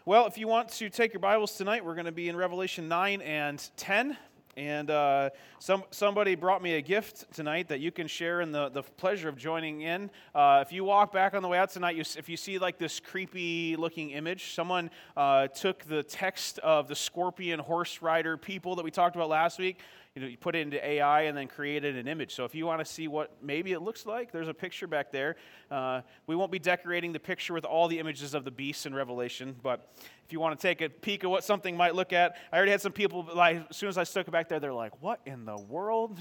Well, if you want to take your Bibles tonight, we're going to be in Revelation 9 and 10. And somebody brought me a gift tonight that you can share in the pleasure of joining in. If you walk back on the way out tonight, if you see like this creepy looking image, someone took the text of the scorpion horse rider people that we talked about last week. You put it into AI and then created an image. So if you want to see what maybe it looks like, there's a picture back there. We won't be decorating the picture with all the images of the beasts in Revelation, but if you want to take a peek at what something might look at, I already had some people, like, as soon as I stuck it back there, they're like, what in the world?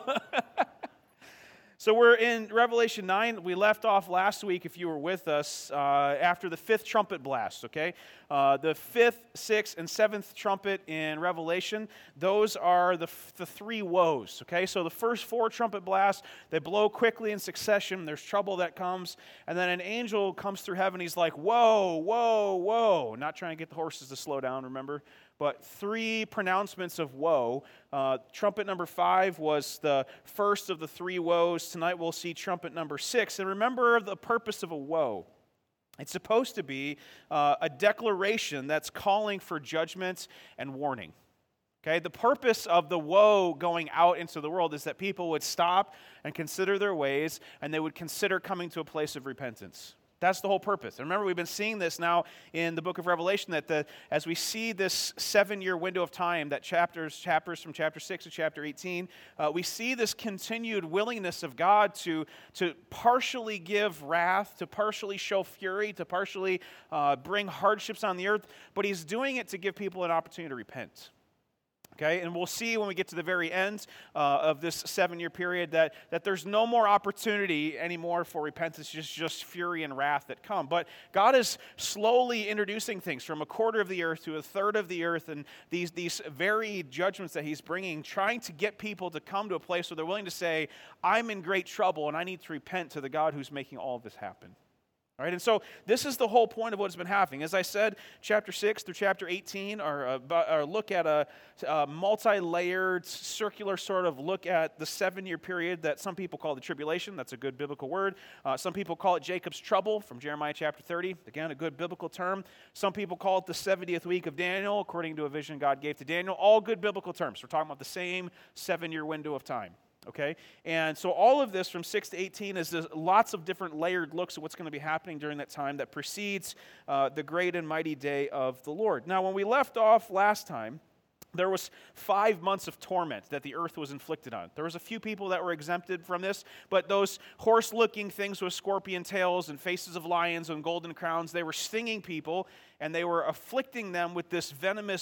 So we're in Revelation 9. We left off last week, if you were with us, after the fifth trumpet blast, okay? The fifth, sixth, and seventh trumpet in Revelation, those are the three woes, okay? So the first four trumpet blasts, they blow quickly in succession. There's trouble that comes. And then an angel comes through heaven. He's like, whoa, whoa, whoa. Not trying to get the horses to slow down, remember? But three pronouncements of woe. Trumpet number 5 was the first of the three woes. Tonight we'll see trumpet number 6. And remember the purpose of a woe. It's supposed to be a declaration that's calling for judgment and warning. Okay, the purpose of the woe going out into the world is that people would stop and consider their ways, and they would consider coming to a place of repentance. That's the whole purpose. And remember, we've been seeing this now in the book of Revelation, that as we see this 7-year window of time, that chapters from chapter 6 to chapter 18, we see this continued willingness of God to partially give wrath, to partially show fury, to partially bring hardships on the earth, but he's doing it to give people an opportunity to repent. Okay, and we'll see when we get to the very end of this 7-year period that there's no more opportunity anymore for repentance, just fury and wrath that come. But God is slowly introducing things from a quarter of the earth to a third of the earth, and these varied judgments that he's bringing, trying to get people to come to a place where they're willing to say, I'm in great trouble and I need to repent to the God who's making all of this happen. All right, and so this is the whole point of what's been happening. As I said, chapter 6 through chapter 18 are look at a multi-layered, circular sort of look at the 7-year period that some people call the tribulation. That's a good biblical word. Some people call it Jacob's trouble from Jeremiah chapter 30. Again, a good biblical term. Some people call it the 70th week of Daniel, according to a vision God gave to Daniel. All good biblical terms. We're talking about the same 7-year window of time. Okay, and so all of this from 6 to 18 is lots of different layered looks at what's going to be happening during that time that precedes the great and mighty day of the Lord. Now, when we left off last time, there was 5 months of torment that the earth was inflicted on. There was a few people that were exempted from this, but those horse-looking things with scorpion tails and faces of lions and golden crowns, they were stinging people, and they were afflicting them with this venomous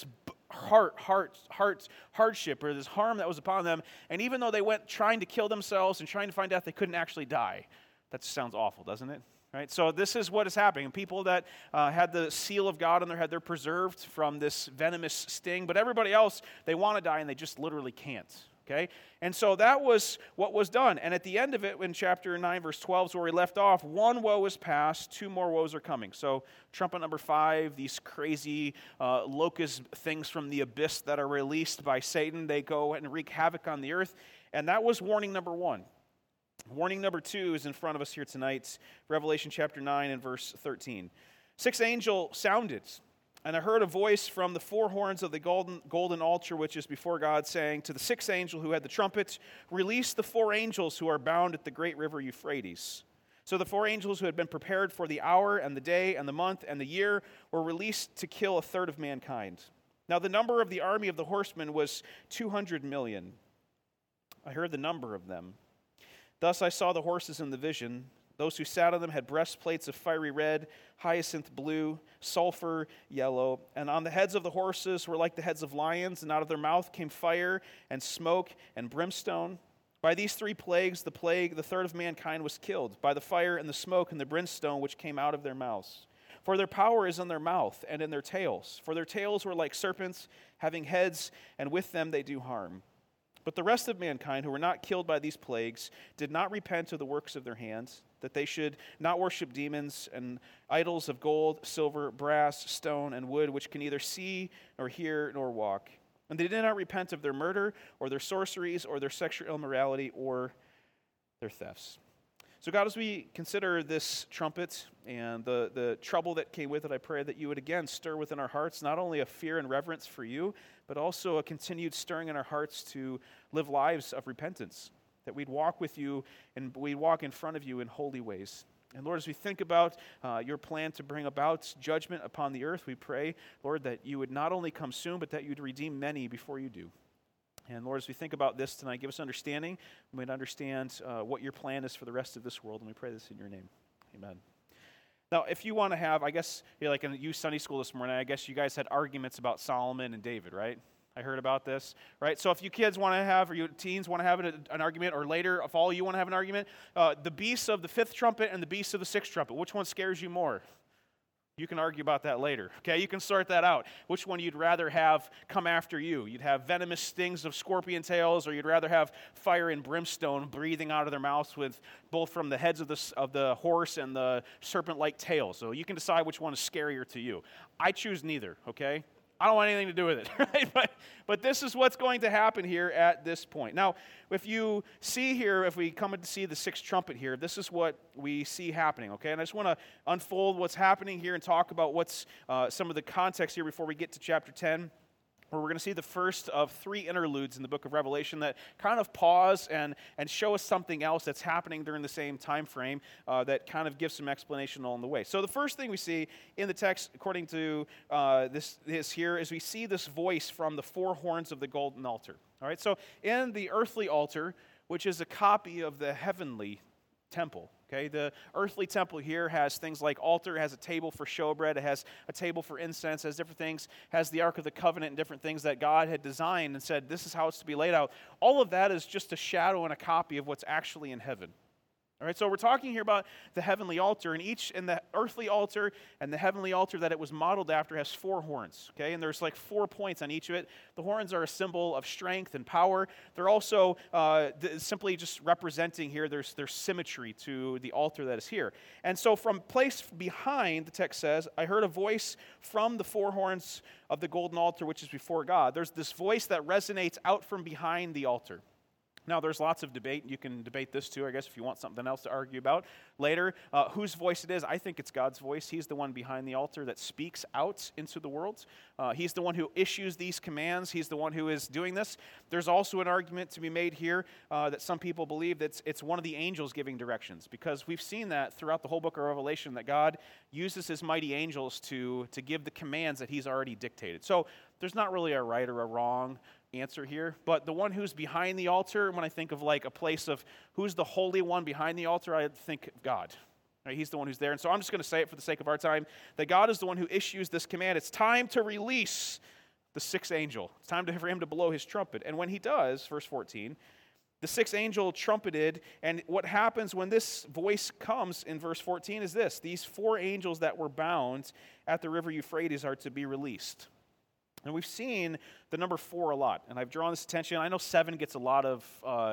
hardship, or this harm that was upon them. And even though they went trying to kill themselves and trying to find out they couldn't actually die. That sounds awful, doesn't it? Right? So this is what is happening. People that had the seal of God on their head, they're preserved from this venomous sting. But everybody else, they want to die and they just literally can't. Okay? And so that was what was done. And at the end of it, in chapter 9, verse 12 is where we left off. 1 woe is past, 2 more woes are coming. So trumpet number 5, these crazy locust things from the abyss that are released by Satan, they go and wreak havoc on the earth. And that was warning number 1. Warning number 2 is in front of us here tonight, Revelation chapter 9 and verse 13. 6th angel sounded, and I heard a voice from the 4 horns of the golden altar which is before God, saying to the 6th angel who had the trumpet, release the 4 angels who are bound at the great river Euphrates. So the 4 angels who had been prepared for the hour and the day and the month and the year were released to kill a third of mankind. Now the number of the army of the horsemen was 200 million. I heard the number of them. Thus I saw the horses in the vision. Those who sat on them had breastplates of fiery red, hyacinth blue, sulfur yellow, and on the heads of the horses were like the heads of lions, and out of their mouth came fire and smoke and brimstone. By these 3 plagues, the third of mankind was killed, by the fire and the smoke and the brimstone which came out of their mouths. For their power is in their mouth and in their tails. For their tails were like serpents, having heads, and with them they do harm. But the rest of mankind who were not killed by these plagues did not repent of the works of their hands, that they should not worship demons and idols of gold, silver, brass, stone, and wood, which can neither see nor hear nor walk. And they did not repent of their murder or their sorceries or their sexual immorality or their thefts. So God, as we consider this trumpet and the trouble that came with it, I pray that you would again stir within our hearts not only a fear and reverence for you, but also a continued stirring in our hearts to live lives of repentance, that we'd walk with you and we'd walk in front of you in holy ways. And Lord, as we think about your plan to bring about judgment upon the earth, we pray, Lord, that you would not only come soon, but that you'd redeem many before you do. And Lord, as we think about this tonight, give us understanding. We might understand what your plan is for the rest of this world, and we pray this in your name. Amen. Now, if you want to have, I guess, you're like in youth Sunday school this morning, I guess you guys had arguments about Solomon and David, right? I heard about this, right? So if you kids want to have, or you teens want to have an argument, or later, if all you want to have an argument, the beasts of the fifth trumpet and the beasts of the sixth trumpet, which one scares you more? You can argue about that later, okay? You can sort that out. Which one you'd rather have come after you? You'd have venomous stings of scorpion tails, or you'd rather have fire and brimstone breathing out of their mouths with both from the heads of the horse and the serpent-like tail. So you can decide which one is scarier to you. I choose neither, okay? I don't want anything to do with it, right? But this is what's going to happen here at this point. Now, if you see here, if we come in to see the sixth trumpet here, this is what we see happening, okay? And I just want to unfold what's happening here and talk about what's some of the context here before we get to chapter 10. Where we're going to see the first of three interludes in the book of Revelation that kind of pause and show us something else that's happening during the same time frame that kind of gives some explanation along the way. So the first thing we see in the text, according to this here, is we see this voice from the four horns of the golden altar. All right, so in the earthly altar, which is a copy of the heavenly temple. Okay, the earthly temple here has things like altar, has a table for showbread, it has a table for incense, has different things, has the Ark of the Covenant and different things that God had designed and said, this is how it's to be laid out. All of that is just a shadow and a copy of what's actually in heaven. All right, so we're talking here about the heavenly altar, and the earthly altar and the heavenly altar that it was modeled after has four horns, okay? And there's like 4 points on each of it. The horns are a symbol of strength and power. They're also simply just representing here, there's symmetry to the altar that is here. And so from place behind, the text says, I heard a voice from the four horns of the golden altar, which is before God. There's this voice that resonates out from behind the altar. Now, there's lots of debate. You can debate this too, I guess, if you want something else to argue about later. Whose voice it is, I think it's God's voice. He's the one behind the altar that speaks out into the world. He's the one who issues these commands. He's the one who is doing this. There's also an argument to be made here that some people believe that it's one of the angels giving directions, because we've seen that throughout the whole book of Revelation, that God uses his mighty angels to give the commands that he's already dictated. So there's not really a right or a wrong answer here, but the one who's behind the altar, when I think of like a place of who's the holy one behind the altar, I think of God. Right? He's the one who's there. And so I'm just going to say it for the sake of our time, that God is the one who issues this command. It's time to release the sixth angel. It's time for him to blow his trumpet. And when he does, verse 14, the sixth angel trumpeted, and what happens when this voice comes in verse 14 is this: these four angels that were bound at the river Euphrates are to be released. And we've seen the number 4 a lot, and I've drawn this attention. I know 7 gets a lot of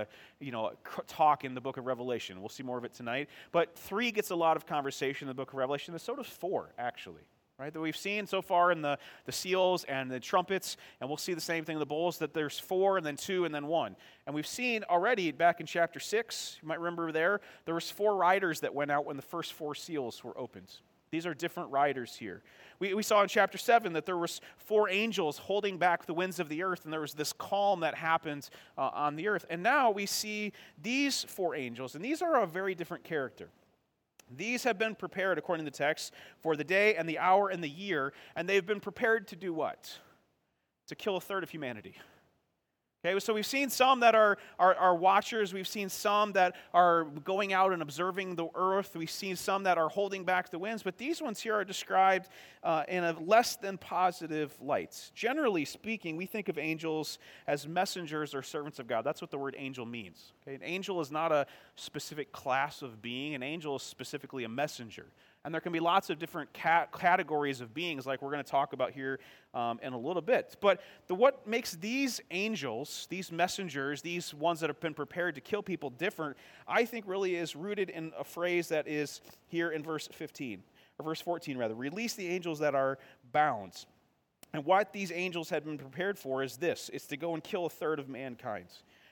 talk in the book of Revelation. We'll see more of it tonight. But 3 gets a lot of conversation in the book of Revelation, and so does 4, actually. Right? That we've seen so far in the seals and the trumpets, and we'll see the same thing in the bowls, that there's 4 and then 2 and then 1. And we've seen already back in chapter 6, you might remember there was 4 riders that went out when the first 4 seals were opened. These are different riders here. We saw in chapter 7 that there was 4 angels holding back the winds of the earth, and there was this calm that happened on the earth. And now we see these 4 angels, and these are a very different character. These have been prepared, according to the text, for the day and the hour and the year, and they've been prepared to do what? To kill a third of humanity. Okay, so we've seen some that are watchers. We've seen some that are going out and observing the earth. We've seen some that are holding back the winds. But these ones here are described in a less than positive light. Generally speaking, we think of angels as messengers or servants of God. That's what the word angel means. Okay? An angel is not a specific class of being. An angel is specifically a messenger. And there can be lots of different categories of beings, like we're going to talk about here in a little bit. But what makes these angels, these messengers, these ones that have been prepared to kill people different, I think really is rooted in a phrase that is here in verse 15, or verse 14 rather. Release the angels that are bound. And what these angels had been prepared for is this: it's to go and kill a third of mankind.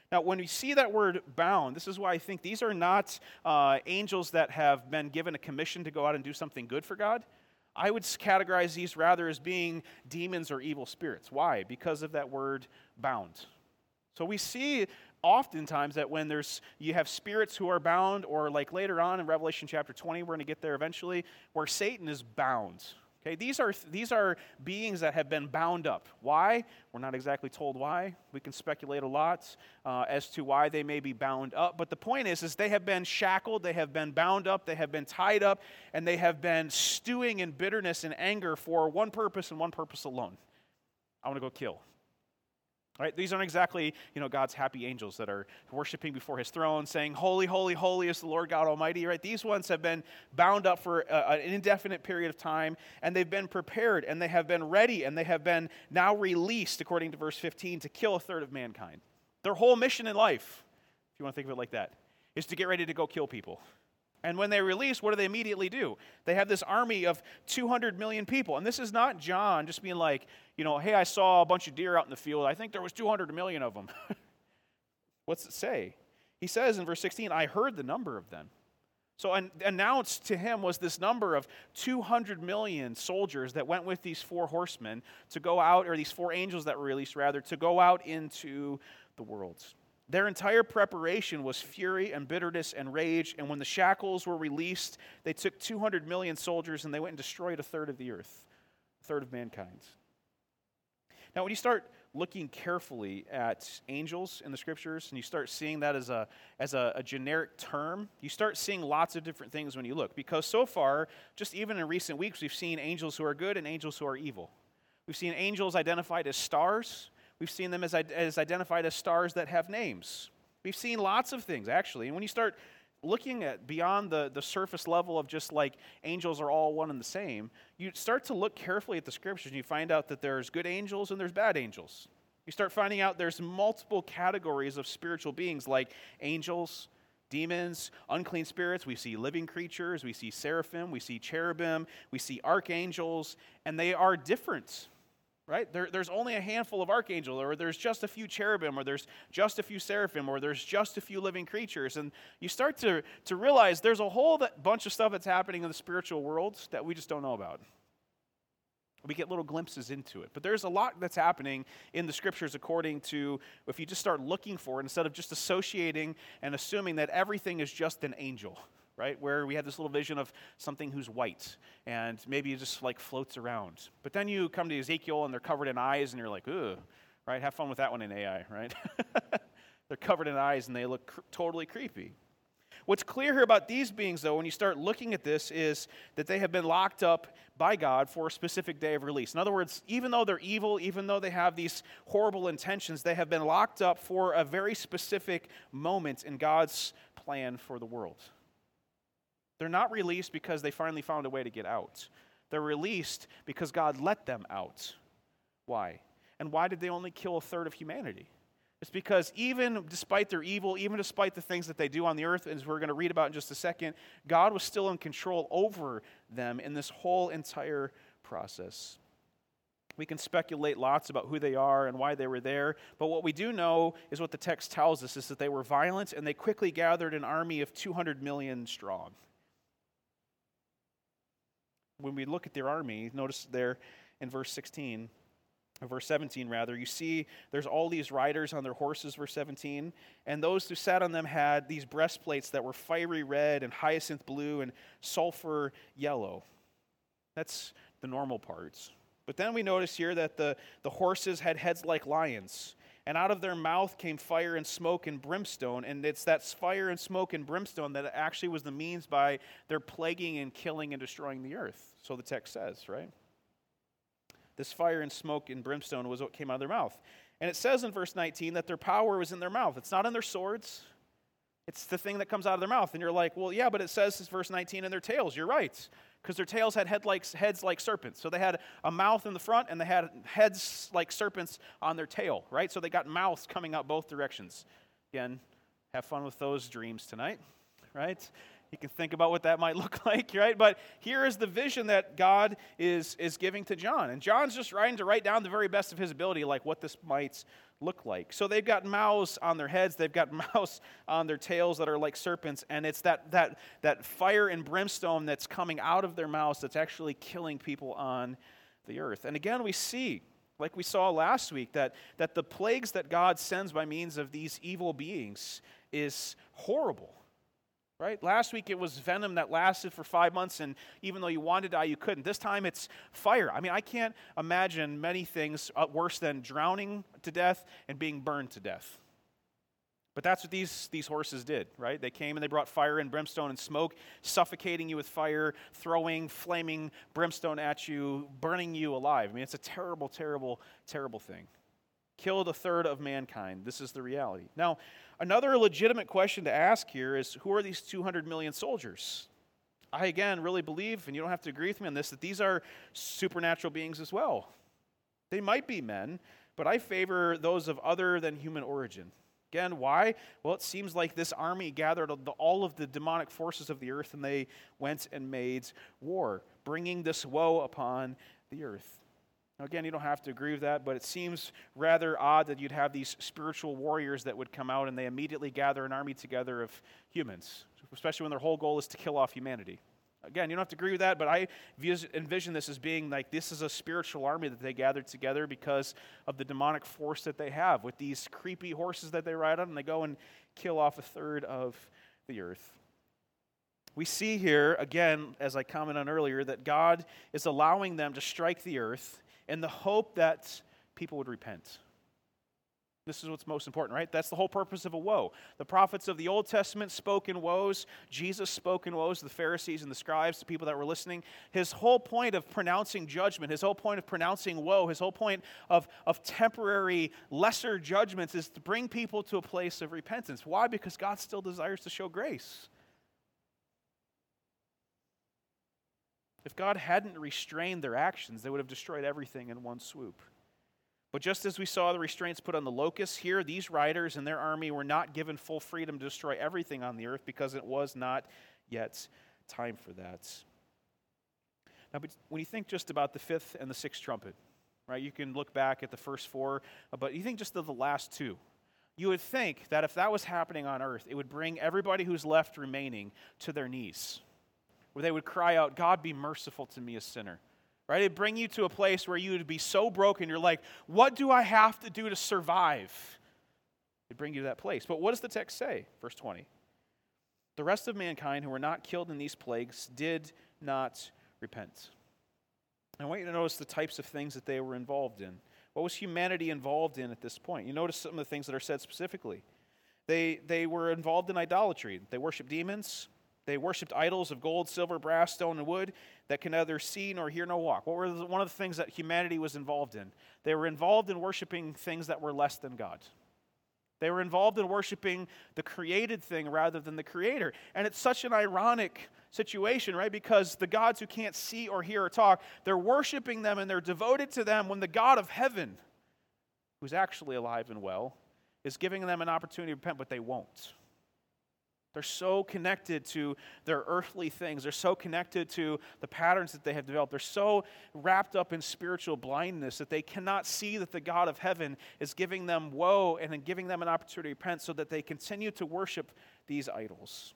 Now, when we see that word bound, this is why I think these are not angels that have been given a commission to go out and do something good for God. I would categorize these rather as being demons or evil spirits. Why? Because of that word bound. So we see oftentimes that when you have spirits who are bound, or like later on in Revelation chapter 20, we're going to get there eventually, where Satan is bound. Okay, these are beings that have been bound up. Why? We're not exactly told why. We can speculate a lot as to why they may be bound up. But the point is they have been shackled, they have been bound up, they have been tied up, and they have been stewing in bitterness and anger for one purpose and one purpose alone. I want to go kill. Right? These aren't exactly, God's happy angels that are worshiping before his throne, saying, "Holy, holy, holy is the Lord God Almighty." Right? These ones have been bound up for an indefinite period of time, and they've been prepared, and they have been ready, and they have been now released, according to verse 15, to kill a third of mankind. Their whole mission in life, if you want to think of it like that, is to get ready to go kill people. And when they release, what do they immediately do? They have this army of 200 million people. And this is not John just being like, "Hey, I saw a bunch of deer out in the field. I think there was 200 million of them." What's it say? He says in verse 16, "I heard the number of them." So announced to him was this number of 200 million soldiers that went with these four horsemen to go out, or these four angels that were released rather, to go out into the world. Their entire preparation was fury and bitterness and rage, and when the shackles were released, they took 200 million soldiers and they went and destroyed a third of the earth, a third of mankind. Now, when you start looking carefully at angels in the scriptures, and you start seeing that as a generic term, you start seeing lots of different things when you look. Because so far, just even in recent weeks, we've seen angels who are good and angels who are evil. We've seen angels identified as stars. We've seen them as identified as stars that have names. We've seen lots of things, actually. And when you start looking at beyond the surface level of just like angels are all one and the same, you start to look carefully at the scriptures and you find out that there's good angels and there's bad angels. You start finding out there's multiple categories of spiritual beings like angels, demons, unclean spirits. We see living creatures, we see seraphim, we see cherubim, we see archangels, and they are different. Right? There's only a handful of archangels, or there's just a few cherubim, or there's just a few seraphim, or there's just a few living creatures. And you start to realize there's a whole bunch of stuff that's happening in the spiritual world that we just don't know about. We get little glimpses into it. But there's a lot that's happening in the scriptures according to, if you just start looking for it, instead of just associating and assuming that everything is just an angel. Right, where we had this little vision of something who's white, and maybe it just like floats around. But then you come to Ezekiel, and they're covered in eyes, and you're like, "Ugh," right? Have fun with that one in AI, right? They're covered in eyes, and they look totally creepy. What's clear here about these beings, though, when you start looking at this, is that they have been locked up by God for a specific day of release. In other words, even though they're evil, even though they have these horrible intentions, they have been locked up for a very specific moment in God's plan for the world. They're not released because they finally found a way to get out. They're released because God let them out. Why? And why did they only kill a third of humanity? It's because even despite their evil, even despite the things that they do on the earth, as we're going to read about in just a second, God was still in control over them in this whole entire process. We can speculate lots about who they are and why they were there, but what we do know is what the text tells us, is that they were violent and they quickly gathered an army of 200 million strong. When we look at their army, notice there in verse 17, you see there's all these riders on their horses, verse 17, and those who sat on them had these breastplates that were fiery red and hyacinth blue and sulfur yellow. That's the normal parts. But then we notice here that the horses had heads like lions, and out of their mouth came fire and smoke and brimstone, and it's that fire and smoke and brimstone that actually was the means by their plaguing and killing and destroying the earth. So the text says, right? This fire and smoke and brimstone was what came out of their mouth. And it says in verse 19 that their power was in their mouth. It's not in their swords. It's the thing that comes out of their mouth. And you're like, well, yeah, but it says, verse 19, in their tails. You're right, because their tails had heads like serpents. So they had a mouth in the front, and they had heads like serpents on their tail, right? So they got mouths coming out both directions. Again, have fun with those dreams tonight, right? You can think about what that might look like, right? But here is the vision that God is giving to John. And John's just trying to write down the very best of his ability, like what this might look like. So they've got mouths on their heads, they've got mouths on their tails that are like serpents, and it's that fire and brimstone that's coming out of their mouths that's actually killing people on the earth. And again, we see, like we saw last week, that the plagues that God sends by means of these evil beings is horrible. Right? Last week it was venom that lasted for 5 months, and even though you wanted to die, you couldn't. This time it's fire. I mean, I can't imagine many things worse than drowning to death and being burned to death. But that's what these horses did, right? They came and they brought fire and brimstone and smoke, suffocating you with fire, throwing flaming brimstone at you, burning you alive. I mean, it's a terrible, terrible, terrible thing. Killed a third of mankind. This is the reality. Now, another legitimate question to ask here is, who are these 200 million soldiers? I, again, really believe, and you don't have to agree with me on this, that these are supernatural beings as well. They might be men, but I favor those of other than human origin. Again, why? Well, it seems like this army gathered all of the demonic forces of the earth, and they went and made war, bringing this woe upon the earth. Now, again, you don't have to agree with that, but it seems rather odd that you'd have these spiritual warriors that would come out and they immediately gather an army together of humans, especially when their whole goal is to kill off humanity. Again, you don't have to agree with that, but I envision this as being like this is a spiritual army that they gathered together because of the demonic force that they have with these creepy horses that they ride on, and they go and kill off a third of the earth. We see here, again, as I commented on earlier, that God is allowing them to strike the earth in the hope that people would repent. This is what's most important, right? That's the whole purpose of a woe. The prophets of the Old Testament spoke in woes. Jesus spoke in woes to the Pharisees and the scribes, the people that were listening. His whole point of pronouncing judgment, his whole point of pronouncing woe, his whole point of temporary lesser judgments is to bring people to a place of repentance. Why? Because God still desires to show grace. If God hadn't restrained their actions, they would have destroyed everything in one swoop. But just as we saw the restraints put on the locusts, here these riders and their army were not given full freedom to destroy everything on the earth because it was not yet time for that. Now, but when you think just about the fifth and the sixth trumpet, right, you can look back at the first four, but you think just of the last two. You would think that if that was happening on earth, it would bring everybody who's left remaining to their knees, where they would cry out, God, be merciful to me, a sinner. Right? It'd bring you to a place where you would be so broken, you're like, what do I have to do to survive? It'd bring you to that place. But what does the text say? Verse 20. The rest of mankind who were not killed in these plagues did not repent. I want you to notice the types of things that they were involved in. What was humanity involved in at this point? You notice some of the things that are said specifically. They were involved in idolatry. They worshiped demons. They worshipped idols of gold, silver, brass, stone, and wood that can neither see nor hear nor walk. What were one of the things that humanity was involved in? They were involved in worshiping things that were less than God. They were involved in worshiping the created thing rather than the creator. And it's such an ironic situation, right? Because the gods who can't see or hear or talk, they're worshiping them and they're devoted to them when the God of heaven, who's actually alive and well, is giving them an opportunity to repent, but they won't. They're so connected to their earthly things. They're so connected to the patterns that they have developed. They're so wrapped up in spiritual blindness that they cannot see that the God of heaven is giving them woe and then giving them an opportunity to repent so that they continue to worship these idols.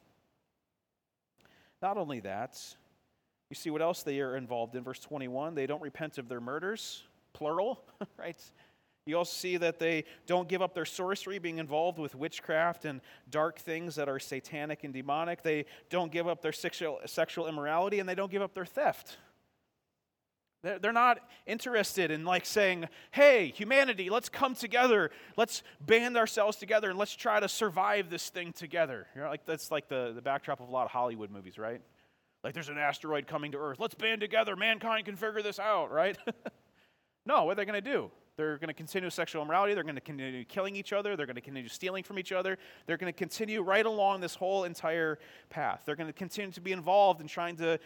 Not only that, you see what else they are involved in. Verse 21, they don't repent of their murders, plural, right? You also see that they don't give up their sorcery, being involved with witchcraft and dark things that are satanic and demonic. They don't give up their sexual immorality, and they don't give up their theft. They're not interested in like saying, hey, humanity, let's come together. Let's band ourselves together, and let's try to survive this thing together. You know, like that's like the backdrop of a lot of Hollywood movies, right? Like there's an asteroid coming to Earth. Let's band together. Mankind can figure this out, right? No, what are they going to do? They're going to continue sexual immorality. They're going to continue killing each other. They're going to continue stealing from each other. They're going to continue right along this whole entire path. They're going to continue to be involved in trying to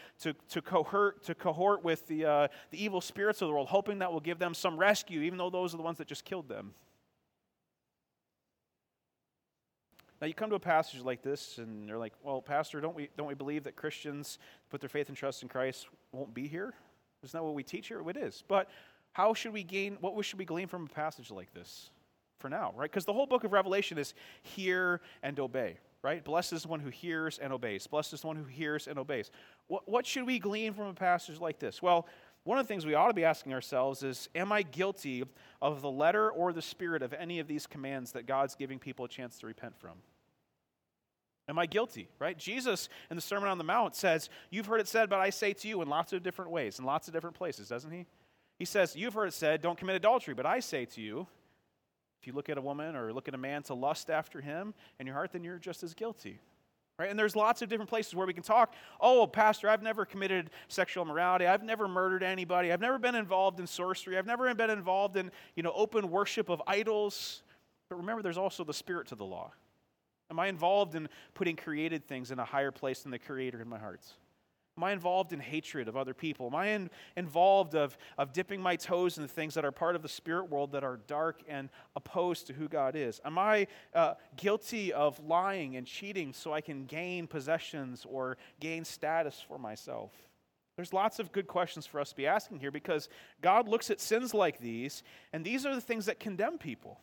cohort with the evil spirits of the world, hoping that will give them some rescue, even though those are the ones that just killed them. Now you come to a passage like this, and they're like, "Well, Pastor, don't we believe that Christians put their faith and trust in Christ won't be here? Isn't that what we teach here?" It is. But how should we gain? What should we glean from a passage like this? For now, right? Because the whole book of Revelation is hear and obey, right? Blessed is the one who hears and obeys. Blessed is the one who hears and obeys. What should we glean from a passage like this? Well, one of the things we ought to be asking ourselves is, am I guilty of the letter or the spirit of any of these commands that God's giving people a chance to repent from? Am I guilty, right? Jesus in the Sermon on the Mount says, "You've heard it said, but I say to you," in lots of different ways, in lots of different places, doesn't he? He says, "You've heard it said, don't commit adultery, but I say to you," if you look at a woman or look at a man to lust after him in your heart, then you're just as guilty, right? And there's lots of different places where we can talk, "Oh, Pastor, I've never committed sexual immorality. I've never murdered anybody. I've never been involved in sorcery. I've never been involved in, open worship of idols." But remember, there's also the spirit to the law. Am I involved in putting created things in a higher place than the Creator in my heart? Am I involved in hatred of other people? Am I involved of dipping my toes in the things that are part of the spirit world that are dark and opposed to who God is? Am I guilty of lying and cheating so I can gain possessions or gain status for myself? There's lots of good questions for us to be asking here, because God looks at sins like these, and these are the things that condemn people.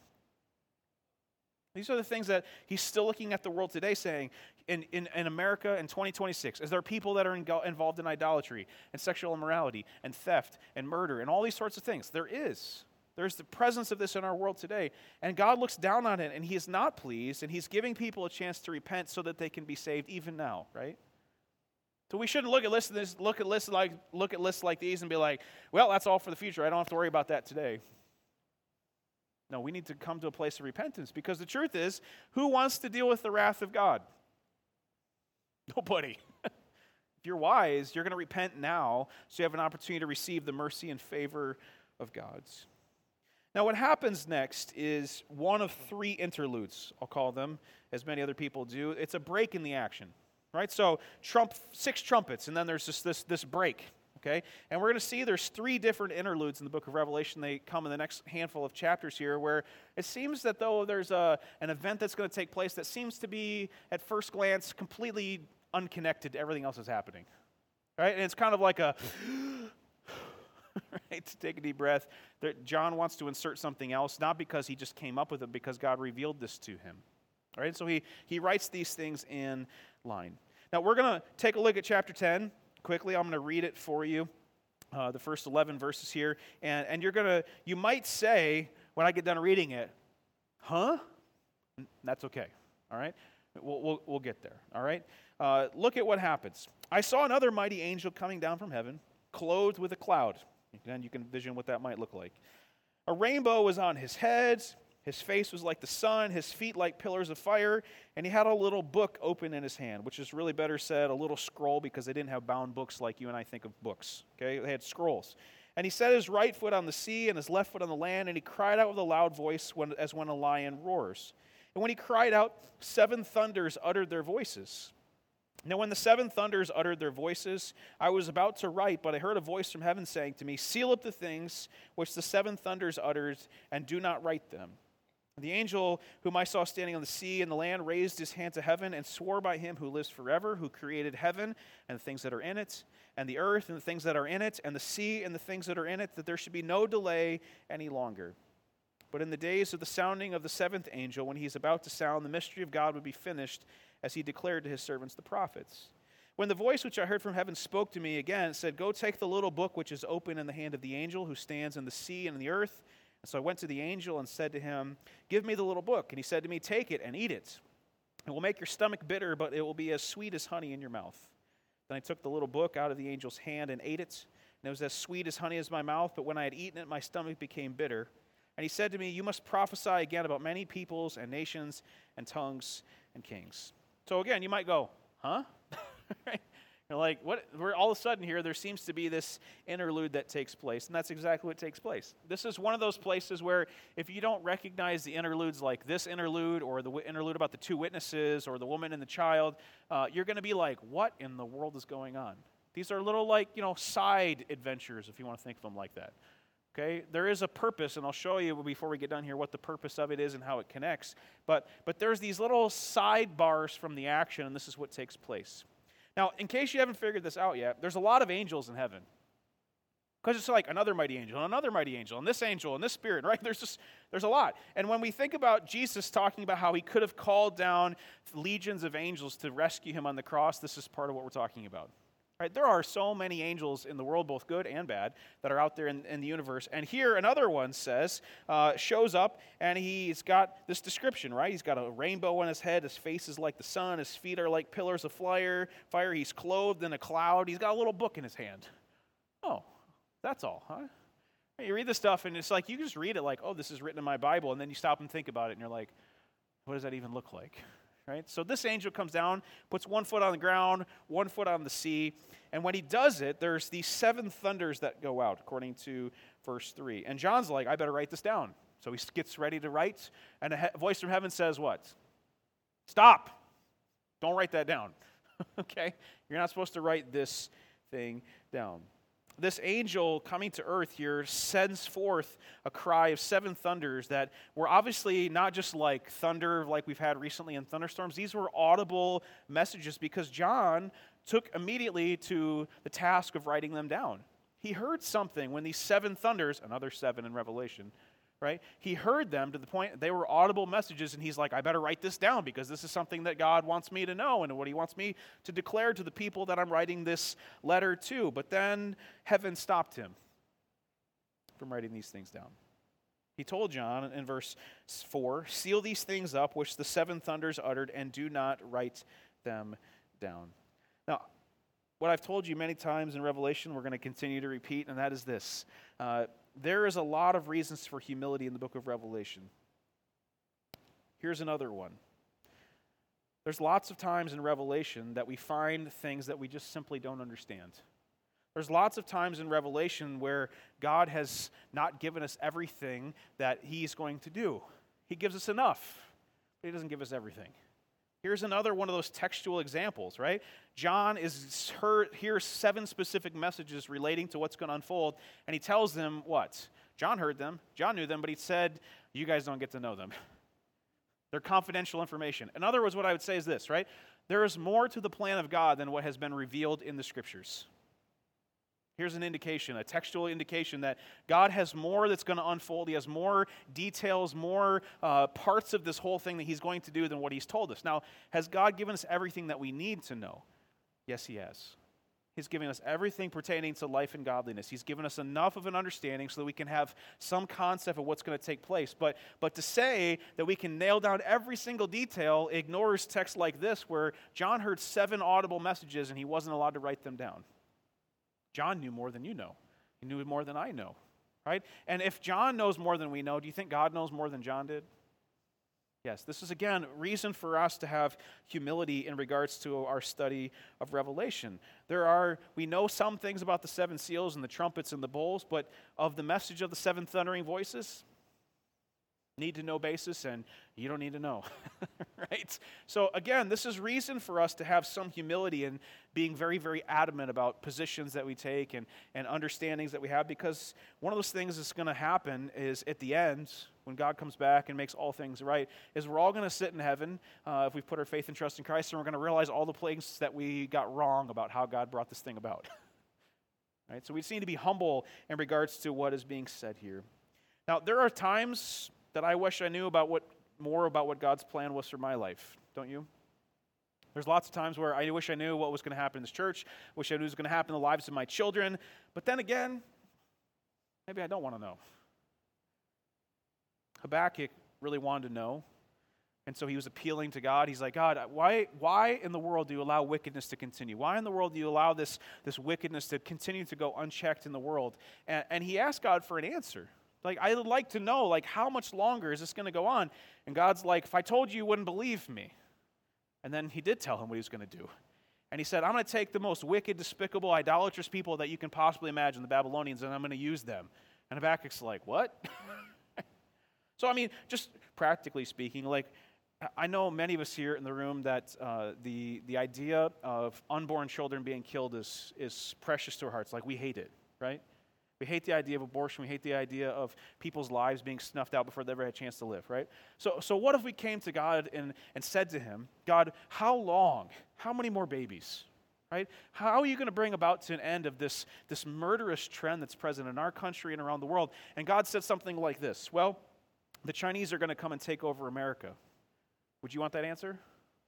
These are the things that he's still looking at the world today saying, in America in 2026, is there people that are involved in idolatry and sexual immorality and theft and murder and all these sorts of things? There is. There's the presence of this in our world today. And God looks down on it, and he is not pleased, and he's giving people a chance to repent so that they can be saved even now, right? So we shouldn't look at lists like these and be like, "Well, that's all for the future. I don't have to worry about that today." No, we need to come to a place of repentance, because the truth is, who wants to deal with the wrath of God? Nobody. If you're wise, you're going to repent now so you have an opportunity to receive the mercy and favor of God's. Now, what happens next is one of three interludes, I'll call them, as many other people do. It's a break in the action, right? So 6 trumpets, and then there's just this break. Okay? And we're going to see there's 3 different interludes in the book of Revelation. They come in the next handful of chapters here, where it seems that though there's an event that's going to take place that seems to be, at first glance, completely unconnected to everything else that's happening. Right? And it's kind of like a, right, to take a deep breath. John wants to insert something else, not because he just came up with it, because God revealed this to him. All right? So he writes these things in line. Now we're going to take a look at chapter 10. Quickly, I'm going to read it for you, the first 11 verses here, and you might say, when I get done reading it, "Huh?" That's okay, all right? We'll get there, all right? Look at what happens. "I saw another mighty angel coming down from heaven, clothed with a cloud." Again, you can envision what that might look like. "A rainbow was on his head. His face was like the sun, his feet like pillars of fire, and he had a little book open in his hand," which is really better said, a little scroll, because they didn't have bound books like you and I think of books. Okay, they had scrolls. "And he set his right foot on the sea and his left foot on the land, and he cried out with a loud voice as when a lion roars. And when he cried out, 7 thunders uttered their voices. Now when the 7 thunders uttered their voices, I was about to write, but I heard a voice from heaven saying to me, 'Seal up the things which the 7 thunders uttered, and do not write them.' The angel whom I saw standing on the sea and the land raised his hand to heaven and swore by him who lives forever, who created heaven and the things that are in it, and the earth and the things that are in it, and the sea and the things that are in it, that there should be no delay any longer. But in the days of the sounding of the 7th angel, when he is about to sound, the mystery of God would be finished, as he declared to his servants the prophets. When the voice which I heard from heaven spoke to me again, it said, 'Go take the little book which is open in the hand of the angel who stands in the sea and in the earth.' And so I went to the angel and said to him, 'Give me the little book.' And he said to me, 'Take it and eat it. It will make your stomach bitter, but it will be as sweet as honey in your mouth.' Then I took the little book out of the angel's hand and ate it. And it was as sweet as honey as my mouth, but when I had eaten it, my stomach became bitter. And he said to me, 'You must prophesy again about many peoples and nations and tongues and kings.'" So again, you might go, "Huh?" Right? You're like, what? We're all of a sudden here, there seems to be this interlude that takes place, and that's exactly what takes place. This is one of those places where if you don't recognize the interludes like this interlude, or the interlude about the 2 witnesses, or the woman and the child, you're going to be like, what in the world is going on? These are little, side adventures, if you want to think of them like that. Okay, there is a purpose, and I'll show you before we get done here what the purpose of it is and how it connects. But there's these little sidebars from the action, and this is what takes place. Now, in case you haven't figured this out yet, there's a lot of angels in heaven. Because it's like another mighty angel, and another mighty angel, and this angel, and this spirit, right? There's a lot. And when we think about Jesus talking about how he could have called down legions of angels to rescue him on the cross, this is part of what we're talking about. Right? There are so many angels in the world, both good and bad, that are out there in the universe. And here another one shows up, and he's got this description, right? He's got a rainbow on his head. His face is like the sun. His feet are like pillars of fire. He's clothed in a cloud. He's got a little book in his hand. Oh, that's all, huh? You read this stuff, and it's like you just read it like, oh, this is written in my Bible, and then you stop and think about it, and you're like, what does that even look like? Right? So this angel comes down, puts 1 foot on the ground, 1 foot on the sea, and when he does it, there's these 7 thunders that go out, according to verse 3. And John's like, I better write this down. So he gets ready to write, and a voice from heaven says what? Stop! Don't write that down. Okay? You're not supposed to write this thing down. This angel coming to earth here sends forth a cry of 7 thunders that were obviously not just like thunder like we've had recently in thunderstorms. These were audible messages because John took immediately to the task of writing them down. He heard something when these 7 thunders, another 7 in Revelation, right? He heard them to the point they were audible messages, and he's like, I better write this down because this is something that God wants me to know and what he wants me to declare to the people that I'm writing this letter to. But then heaven stopped him from writing these things down. He told John in verse 4, seal these things up which the 7 thunders uttered and do not write them down. Now, what I've told you many times in Revelation, we're going to continue to repeat, and that is this. There is a lot of reasons for humility in the book of Revelation. Here's another one. There's lots of times in Revelation that we find things that we just simply don't understand. There's lots of times in Revelation where God has not given us everything that he's going to do. He gives us enough, but he doesn't give us everything. Here's another one of those textual examples, right? John hears 7 specific messages relating to what's going to unfold, and he tells them what? John heard them, John knew them, but he said, you guys don't get to know them. They're confidential information. In other words, what I would say is this, right? There is more to the plan of God than what has been revealed in the Scriptures. Here's an indication, a textual indication that God has more that's going to unfold. He has more details, more parts of this whole thing that he's going to do than what he's told us. Now, has God given us everything that we need to know? Yes, he has. He's given us everything pertaining to life and godliness. He's given us enough of an understanding so that we can have some concept of what's going to take place. But to say that we can nail down every single detail ignores texts like this where John heard 7 audible messages and he wasn't allowed to write them down. John knew more than you know. He knew more than I know, right? And if John knows more than we know, do you think God knows more than John did? Yes, this is, again, reason for us to have humility in regards to our study of Revelation. We know some things about the 7 seals and the trumpets and the bowls, but of the message of the 7 thundering voices, need to know basis, and you don't need to know, right? So again, this is reason for us to have some humility in being very, very adamant about positions that we take and understandings that we have, because one of those things that's going to happen is at the end, when God comes back and makes all things right, is we're all going to sit in heaven if we put our faith and trust in Christ, and we're going to realize all the places that we got wrong about how God brought this thing about. Right? So we just need to be humble in regards to what is being said here. Now, there are times that I wish I knew more about what God's plan was for my life, don't you? There's lots of times where I wish I knew what was going to happen in this church, wish I knew what was going to happen in the lives of my children, but then again, maybe I don't want to know. Habakkuk really wanted to know, and so he was appealing to God. He's like, God, why in the world do you allow wickedness to continue? Why in the world do you allow this wickedness to continue to go unchecked in the world? And he asked God for an answer. Like, I would like to know, like, how much longer is this going to go on? And God's like, if I told you, you wouldn't believe me. And then he did tell him what he was going to do. And he said, I'm going to take the most wicked, despicable, idolatrous people that you can possibly imagine, the Babylonians, and I'm going to use them. And Habakkuk's like, what? So, I mean, just practically speaking, like, I know many of us here in the room that the idea of unborn children being killed is precious to our hearts. Like, we hate it, right? We hate the idea of abortion. We hate the idea of people's lives being snuffed out before they ever had a chance to live, right? So what if we came to God and said to him, God, how long? How many more babies? Right? How are you going to bring about to an end of this murderous trend that's present in our country and around the world? And God said something like this, well, the Chinese are going to come and take over America. Would you want that answer?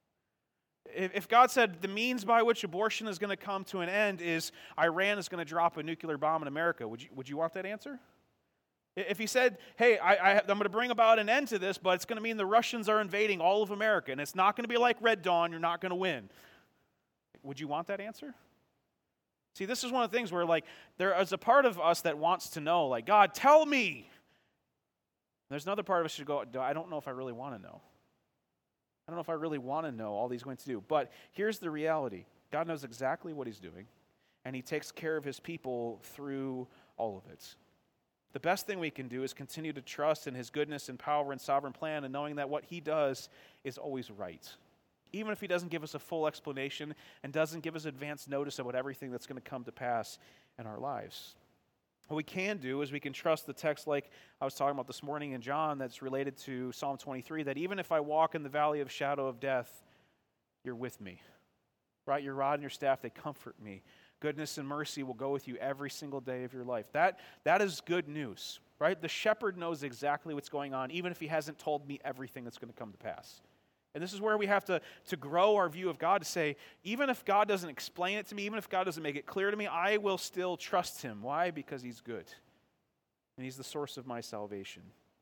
If God said the means by which abortion is going to come to an end is Iran is going to drop a nuclear bomb in America, would you want that answer? If he said, hey, I'm going to bring about an end to this, but it's going to mean the Russians are invading all of America, and it's not going to be like Red Dawn, you're not going to win. Would you want that answer? See, this is one of the things where, like, there is a part of us that wants to know, like, God, tell me. There's another part of us should go, I don't know if I really want to know. I don't know if I really want to know all he's going to do. But here's the reality. God knows exactly what he's doing, and he takes care of his people through all of it. The best thing we can do is continue to trust in his goodness and power and sovereign plan, and knowing that what he does is always right. Even if he doesn't give us a full explanation and doesn't give us advance notice about everything that's going to come to pass in our lives. What we can do is we can trust the text like I was talking about this morning in John that's related to Psalm 23, that even if I walk in the valley of shadow of death, you're with me. Right? Your rod and your staff, they comfort me. Goodness and mercy will go with you every single day of your life. That is good news. Right? The shepherd knows exactly what's going on, even if he hasn't told me everything that's going to come to pass. And this is where we have to grow our view of God, to say, even if God doesn't explain it to me, even if God doesn't make it clear to me, I will still trust him. Why? Because he's good. And he's the source of my salvation.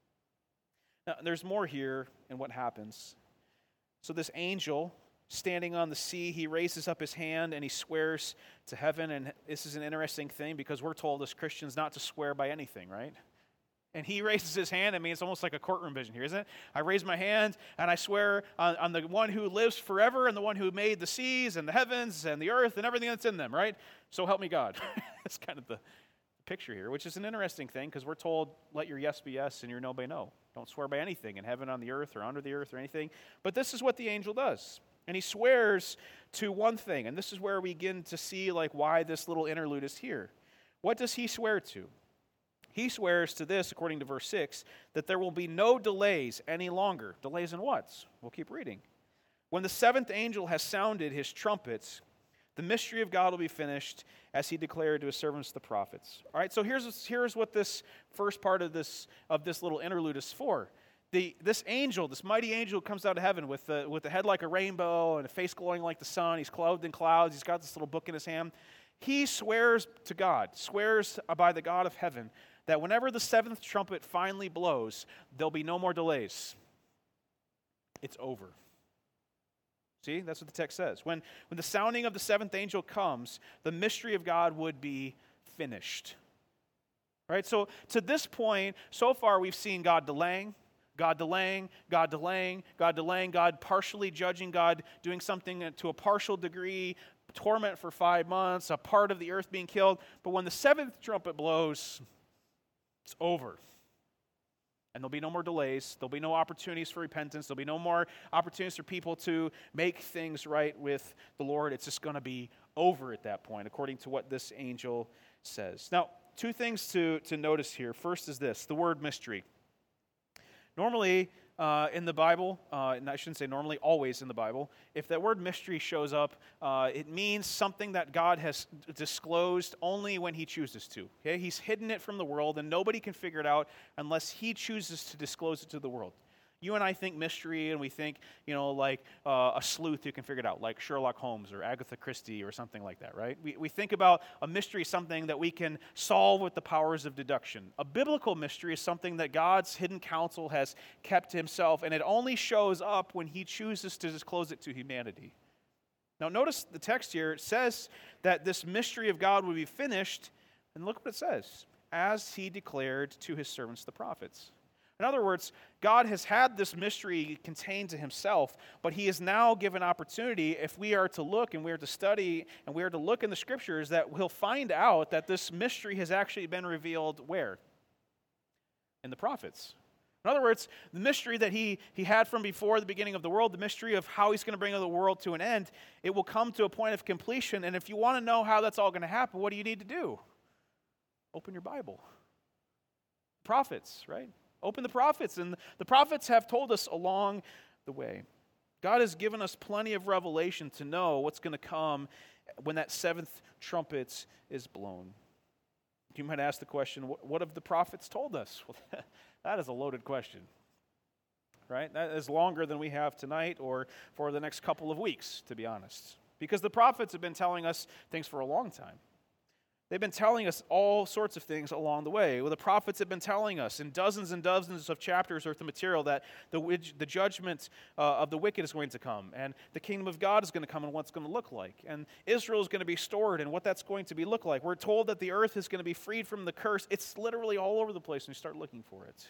Now, there's more here in what happens. So this angel, standing on the sea, he raises up his hand and he swears to heaven. And this is an interesting thing because we're told as Christians not to swear by anything, right? And he raises his hand. I mean, it's almost like a courtroom vision here, isn't it? I raise my hand and I swear on the one who lives forever and the one who made the seas and the heavens and the earth and everything that's in them, right? So help me God. That's kind of the picture here, which is an interesting thing because we're told, let your yes be yes and your no be no. Don't swear by anything in heaven, on the earth, or under the earth or anything. But this is what the angel does. And he swears to one thing. And this is where we begin to see like why this little interlude is here. What does he swear to? He swears to this, according to verse 6, that there will be no delays any longer. Delays in what? We'll keep reading. When the seventh angel has sounded his trumpets, the mystery of God will be finished, as he declared to his servants the prophets. All right, so here's what this first part of this little interlude is for. This angel, this mighty angel, comes out of heaven with a head like a rainbow and a face glowing like the sun. He's clothed in clouds. He's got this little book in his hand. He swears to God, swears by the God of heaven, that whenever the seventh trumpet finally blows, there'll be no more delays. It's over. See, that's what the text says. When the sounding of the seventh angel comes, the mystery of God would be finished. Right? So to this point, so far we've seen God delaying, God delaying, God delaying, God delaying, God partially judging, God doing something to a partial degree, torment for 5 months, a part of the earth being killed. But when the seventh trumpet blows, it's over. And there'll be no more delays. There'll be no opportunities for repentance. There'll be no more opportunities for people to make things right with the Lord. It's just going to be over at that point, according to what this angel says. Now, two things to notice here. First is this, the word mystery. Normally, in the Bible, and I shouldn't say normally, always in the Bible, if that word mystery shows up, it means something that God has disclosed only when he chooses to. Okay? He's hidden it from the world, and nobody can figure it out unless he chooses to disclose it to the world. You and I think mystery, and we think, like a sleuth who can figure it out, like Sherlock Holmes or Agatha Christie or something like that, right? We think about a mystery, something that we can solve with the powers of deduction. A biblical mystery is something that God's hidden counsel has kept to himself, and it only shows up when he chooses to disclose it to humanity. Now, notice the text here. It says that this mystery of God will be finished, and look what it says, as he declared to his servants, the prophets. In other words, God has had this mystery contained to himself, but he is now given opportunity, if we are to look and we are to study and we are to look in the scriptures, that we'll find out that this mystery has actually been revealed where? In the prophets. In other words, the mystery that he had from before the beginning of the world, the mystery of how he's going to bring the world to an end, it will come to a point of completion. And if you want to know how that's all going to happen, what do you need to do? Open your Bible. Prophets, right? Open the prophets. And the prophets have told us along the way. God has given us plenty of revelation to know what's going to come when that seventh trumpet is blown. You might ask the question, what have the prophets told us? Well, that is a loaded question, right? That is longer than we have tonight or for the next couple of weeks, to be honest. Because the prophets have been telling us things for a long time. They've been telling us all sorts of things along the way. Well, the prophets have been telling us in dozens and dozens of chapters worth of material that the judgment of the wicked is going to come, and the kingdom of God is going to come and what it's going to look like, and Israel is going to be stored and what that's going to be look like. We're told that the earth is going to be freed from the curse. It's literally all over the place when you start looking for it.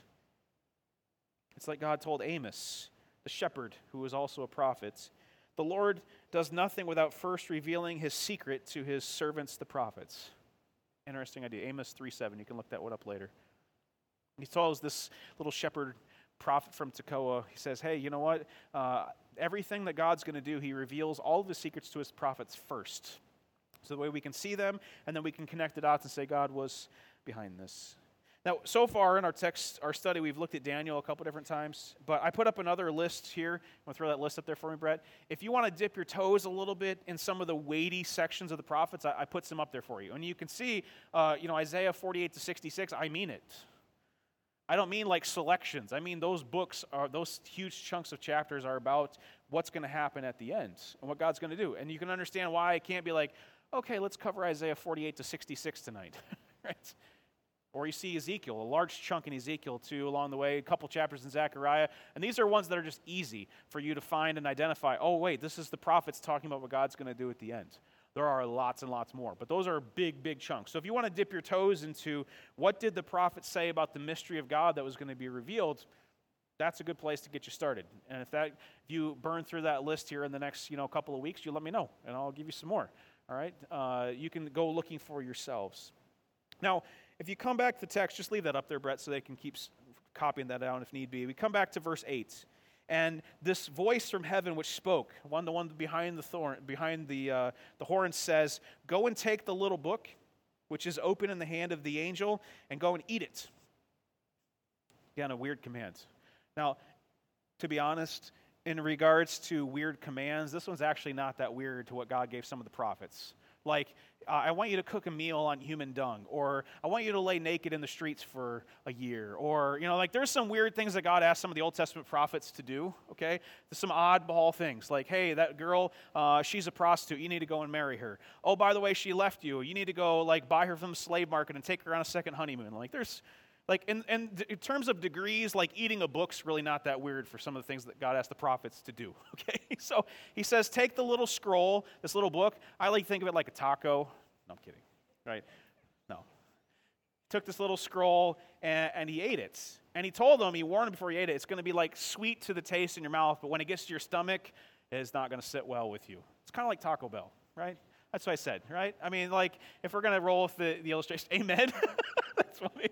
It's like God told Amos, the shepherd, who was also a prophet, the Lord does nothing without first revealing his secret to his servants, the prophets. Interesting idea. Amos 3:7. You can look that one up later. He tells this little shepherd prophet from Tekoa, he says, hey, you know what? Everything that God's going to do, he reveals all of the secrets to his prophets first. So the way we can see them, and then we can connect the dots and say God was behind this. Now, so far in our text, our study, we've looked at Daniel a couple different times, but I put up another list here. I'm going to throw that list up there for me, Brett. If you want to dip your toes a little bit in some of the weighty sections of the prophets, I put some up there for you. And you can see, Isaiah 48 to 66, I mean it. I don't mean like selections. I mean those huge chunks of chapters are about what's going to happen at the end and what God's going to do. And you can understand why it can't be like, okay, let's cover Isaiah 48 to 66 tonight, right? Or you see Ezekiel, a large chunk in Ezekiel too along the way, a couple chapters in Zechariah. And these are ones that are just easy for you to find and identify. Oh, wait, this is the prophets talking about what God's going to do at the end. There are lots and lots more, but those are big, big chunks. So if you want to dip your toes into what did the prophets say about the mystery of God that was going to be revealed, that's a good place to get you started. And if you burn through that list here in the next couple of weeks, you let me know, and I'll give you some more. All right? You can go looking for yourselves. Now, if you come back to the text, just leave that up there, Brett, so they can keep copying that down if need be. We come back to verse 8. And this voice from heaven which spoke, the one behind the horn says, go and take the little book, which is open in the hand of the angel, and go and eat it. Again, a weird command. Now, to be honest, in regards to weird commands, this one's actually not that weird to what God gave some of the prophets. Like, I want you to cook a meal on human dung, or I want you to lay naked in the streets for a year, or, there's some weird things that God asked some of the Old Testament prophets to do, okay? There's some oddball things, like, hey, that girl, she's a prostitute, you need to go and marry her. Oh, by the way, she left you, you need to go, buy her from the slave market and take her on a second honeymoon. In terms of degrees, eating a book's really not that weird for some of the things that God asked the prophets to do, okay? So he says, take the little scroll, this little book. I think of it like a taco. No, I'm kidding, right? No. Took this little scroll, and he ate it. And he told them, he warned them before he ate it, it's going to be sweet to the taste in your mouth, but when it gets to your stomach, it's not going to sit well with you. It's kind of like Taco Bell, right? That's what I said, right? I mean, if we're going to roll with the illustration, amen? That's funny.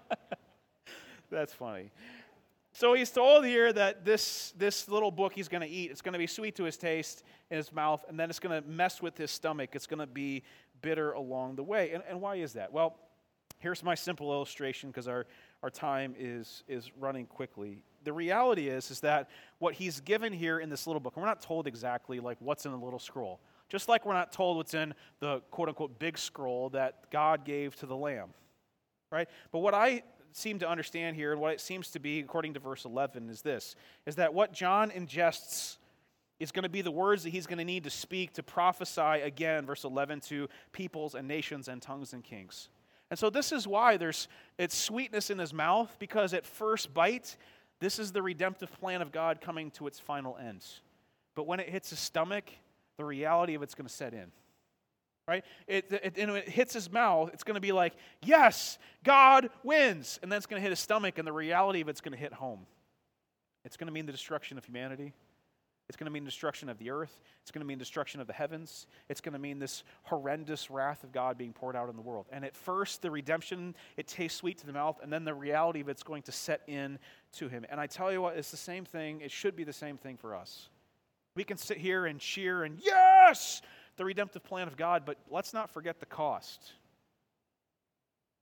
That's funny. So he's told here that this little book he's going to eat, it's going to be sweet to his taste in his mouth, and then it's going to mess with his stomach. It's going to be bitter along the way. And why is that? Well, here's my simple illustration because our time is running quickly. The reality is that what he's given here in this little book, and we're not told exactly what's in the little scroll, just like we're not told what's in the quote-unquote big scroll that God gave to the Lamb, right? But what I seem to understand here, and what it seems to be, according to verse 11, is that what John ingests is going to be the words that he's going to need to speak to prophesy again, verse 11, to peoples and nations and tongues and kings. And so this is why it's sweetness in his mouth, because at first bite, this is the redemptive plan of God coming to its final end. But when it hits his stomach, the reality of it's going to set in. Right? And when it hits his mouth, it's going to be like, yes, God wins. And then it's going to hit his stomach, and the reality of it's going to hit home. It's going to mean the destruction of humanity. It's going to mean destruction of the earth. It's going to mean destruction of the heavens. It's going to mean this horrendous wrath of God being poured out on the world. And at first, the redemption, it tastes sweet to the mouth, and then the reality of it's going to set in to him. And I tell you what, it's the same thing. It should be the same thing for us. We can sit here and cheer and, yes, the redemptive plan of God, but let's not forget the cost.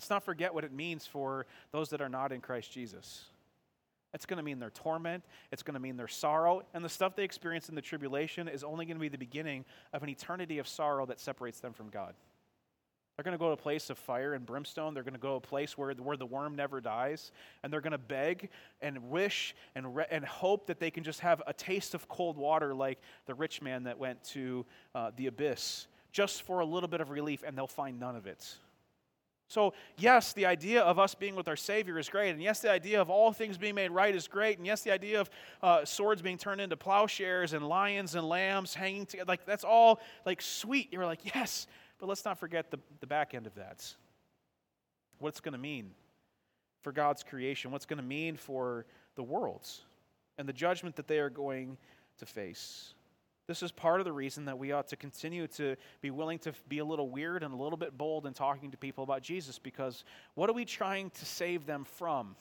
Let's not forget what it means for those that are not in Christ Jesus. It's going to mean their torment. It's going to mean their sorrow. And the stuff they experience in the tribulation is only going to be the beginning of an eternity of sorrow that separates them from God. They're going to go to a place of fire and brimstone. They're going to go to a place where the worm never dies. And they're going to beg and wish and hope that they can just have a taste of cold water like the rich man that went to the abyss, just for a little bit of relief, and they'll find none of it. So, yes, the idea of us being with our Savior is great. And yes, the idea of all things being made right is great. And yes, the idea of swords being turned into plowshares and lions and lambs hanging together, like that's all like sweet. You're like, yes, but let's not forget the back end of that. What it's going to mean for God's creation, what's going to mean for the world, and the judgment that they are going to face. This is part of the reason that we ought to continue to be willing to be a little weird and a little bit bold in talking to people about Jesus, because what are we trying to save them from?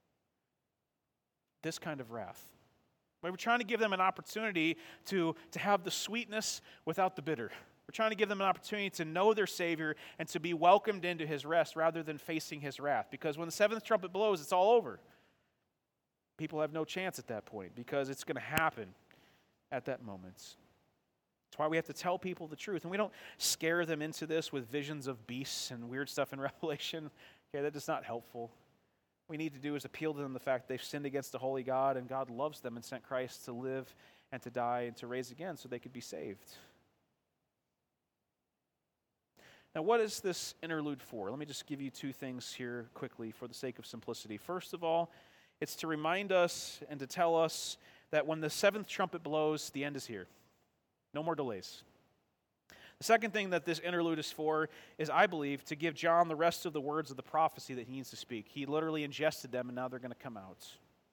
This kind of wrath. We're trying to give them an opportunity to have the sweetness without the bitter. We're trying to give them an opportunity to know their Savior and to be welcomed into His rest rather than facing His wrath. Because when the seventh trumpet blows, it's all over. People have no chance at that point because it's going to happen at that moment. That's why we have to tell people the truth. And we don't scare them into this with visions of beasts and weird stuff in Revelation. Okay, that is not helpful. What we need to do is appeal to them the fact that they've sinned against the holy God, and God loves them and sent Christ to live and to die and to raise again so they could be saved. Now, what is this interlude for? Let me just give you two things here quickly for the sake of simplicity. First of all, it's to remind us and to tell us that when the seventh trumpet blows, the end is here. No more delays. The second thing that this interlude is for is, I believe, to give John the rest of the words of the prophecy that he needs to speak. He literally ingested them, and now they're going to come out.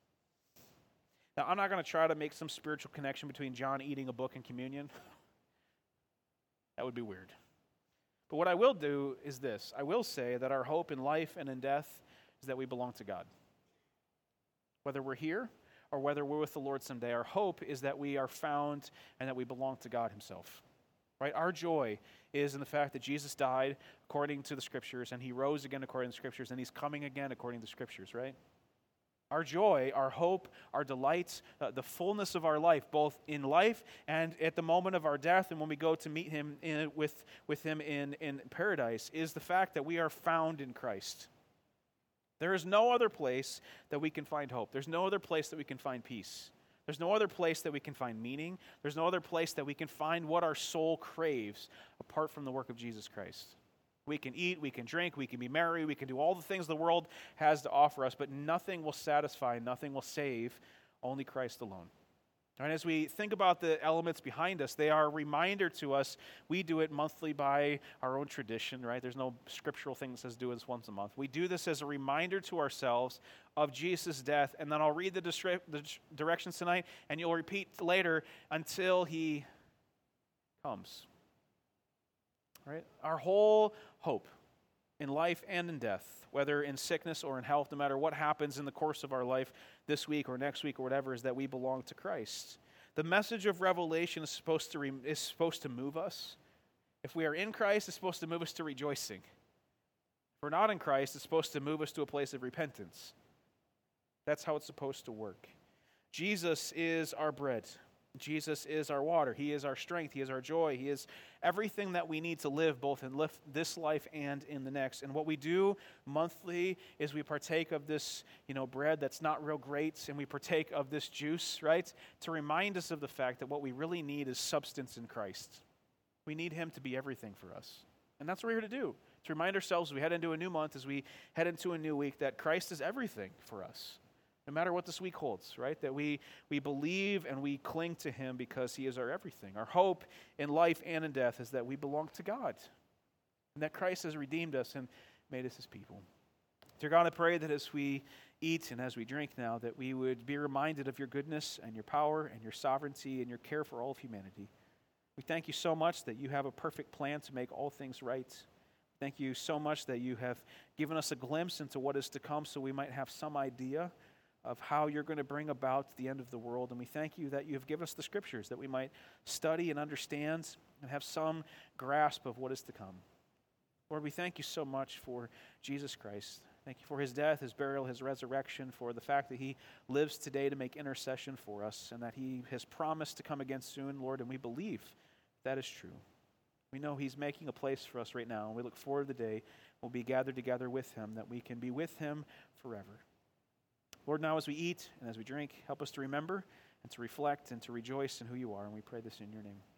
Now, I'm not going to try to make some spiritual connection between John eating a book and communion. That would be weird. But what I will do is this. I will say that our hope in life and in death is that we belong to God. Whether we're here or whether we're with the Lord someday, our hope is that we are found and that we belong to God Himself. Right? Our joy is in the fact that Jesus died according to the Scriptures, and He rose again according to the Scriptures, and He's coming again according to the Scriptures, right? Our joy, our hope, our delights, the fullness of our life, both in life and at the moment of our death and when we go to meet Him with Him in paradise, is the fact that we are found in Christ. There is no other place that we can find hope. There's no other place that we can find peace. There's no other place that we can find meaning. There's no other place that we can find what our soul craves apart from the work of Jesus Christ. We can eat, we can drink, we can be merry, we can do all the things the world has to offer us, but nothing will satisfy, nothing will save, only Christ alone. And as we think about the elements behind us, they are a reminder to us. We do it monthly by our own tradition, right? There's no scriptural thing that says do this once a month. We do this as a reminder to ourselves of Jesus' death, and then I'll read the directions tonight, and you'll repeat later until He comes. Right? Our whole hope in life and in death, whether in sickness or in health, no matter what happens in the course of our life this week or next week or whatever, is that we belong to Christ. The message of Revelation is supposed to move us. If we are in Christ, it's supposed to move us to rejoicing. If we're not in Christ, it's supposed to move us to a place of repentance. That's how it's supposed to work. Jesus is our bread. Jesus is our water. He is our strength. He is our joy. He is everything that we need to live both in this life and in the next. And what we do monthly is we partake of this, bread that's not real great, and we partake of this juice, right, to remind us of the fact that what we really need is substance in Christ. We need Him to be everything for us. And that's what we're here to do, to remind ourselves as we head into a new month, as we head into a new week, that Christ is everything for us. No matter what this week holds, right? That we believe and we cling to Him because He is our everything. Our hope in life and in death is that we belong to God, and that Christ has redeemed us and made us His people. Dear God, I pray that as we eat and as we drink now, that we would be reminded of Your goodness and Your power and Your sovereignty and Your care for all of humanity. We thank You so much that You have a perfect plan to make all things right. Thank You so much that You have given us a glimpse into what is to come so we might have some idea of how You're going to bring about the end of the world. And we thank You that You have given us the Scriptures that we might study and understand and have some grasp of what is to come. Lord, we thank you so much for Jesus Christ. Thank you for his death, his burial, his resurrection, for the fact that he lives today to make intercession for us, and that he has promised to come again soon, Lord, and we believe that is true. We know he's making a place for us right now, and we look forward to the day we'll be gathered together with him, that we can be with him forever. Lord, now as we eat and as we drink, help us to remember and to reflect and to rejoice in who you are, and we pray this in your name.